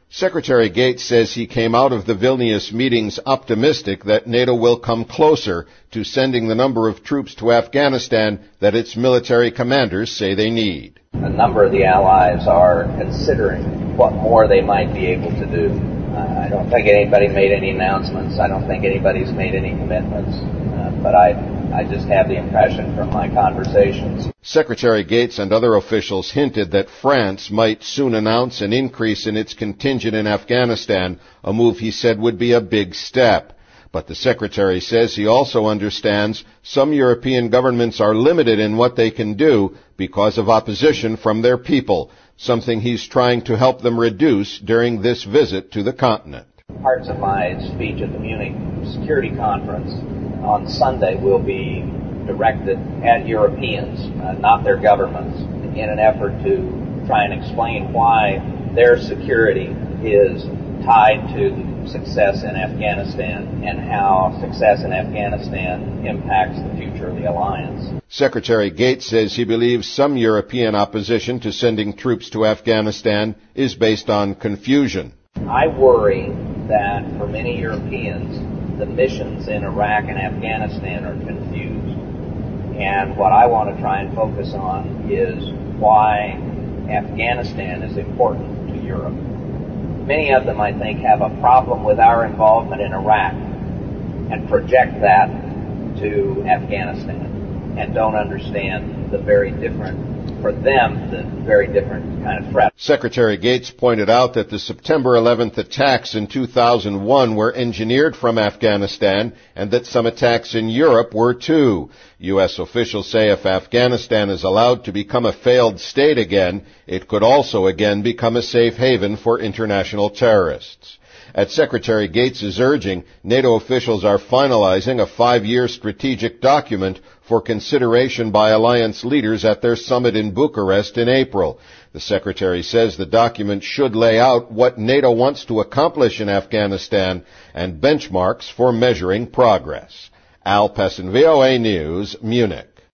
Secretary Gates says he came out of the Vilnius meetings optimistic that NATO will come closer to sending the number of troops to Afghanistan that its military commanders say they need. A number of the allies are considering what more they might be able to do. I don't think anybody made any announcements. I don't think anybody's made any commitments. But I just have the impression from my conversations. Secretary Gates and other officials hinted that France might soon announce an increase in its contingent in Afghanistan, a move he said would be a big step. But the Secretary says he also understands some European governments are limited in what they can do because of opposition from their people, something he's trying to help them reduce during this visit to the continent. Parts of my speech at the Munich Security Conference on Sunday will be directed at Europeans, not their governments, in an effort to try and explain why their security is tied to success in Afghanistan and how success in Afghanistan impacts the future of the alliance. Secretary Gates says he believes some European opposition to sending troops to Afghanistan is based on confusion. I worry that for many Europeans, the missions in Iraq and Afghanistan are confused. And what I want to try and focus on is why Afghanistan is important to Europe. Many of them, I think, have a problem with our involvement in Iraq and project that to Afghanistan and don't understand the very different kind of threat. Secretary Gates pointed out that the September 11th attacks in 2001 were engineered from Afghanistan and that some attacks in Europe were too. U.S. officials say if Afghanistan is allowed to become a failed state again, it could also again become a safe haven for international terrorists. At Secretary Gates' urging, NATO officials are finalizing a 5-year strategic document for consideration by alliance leaders at their summit in Bucharest in April. The Secretary says the document should lay out what NATO wants to accomplish in Afghanistan and benchmarks for measuring progress. Al Pessin, VOA News, Munich.